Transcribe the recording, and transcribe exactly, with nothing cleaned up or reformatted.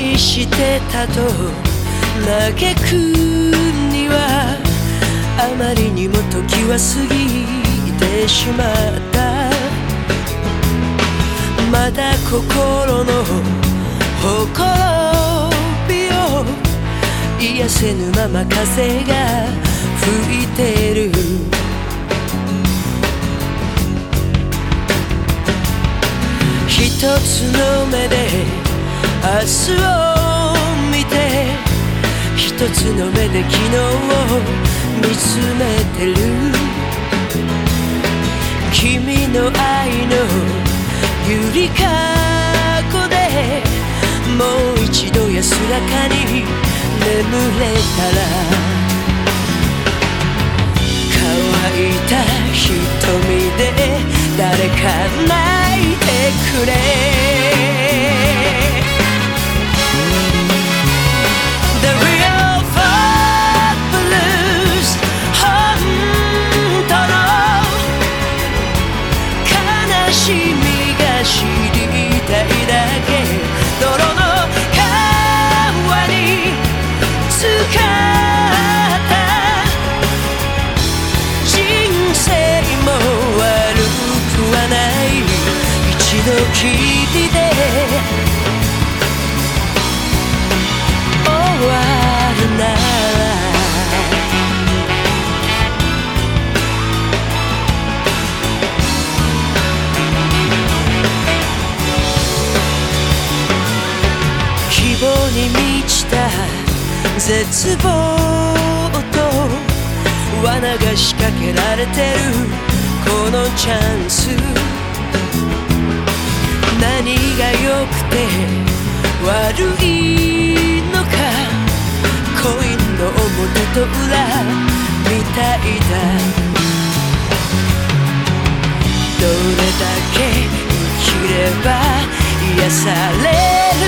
愛してたと嘆くにはあまりにも時は過ぎてしまった。まだ心のほころびを癒せぬまま風が吹いてる。一つの目で明日を見て、一つの目で昨日を見つめてる。君の愛のゆりかごでもう一度安らかに眠れたら、乾いた瞳で誰か泣いてくれ。The real folk blues 本当の悲しみが知りたいだけ。泥の川に浸かった人生も悪くはない。一度きりで終わるなら、希望に満ちた絶望と罠が仕掛けられてるこのチャンス。何が良くて悪いのか、コインの表と裏みたいだ。どれだけ生きれば癒される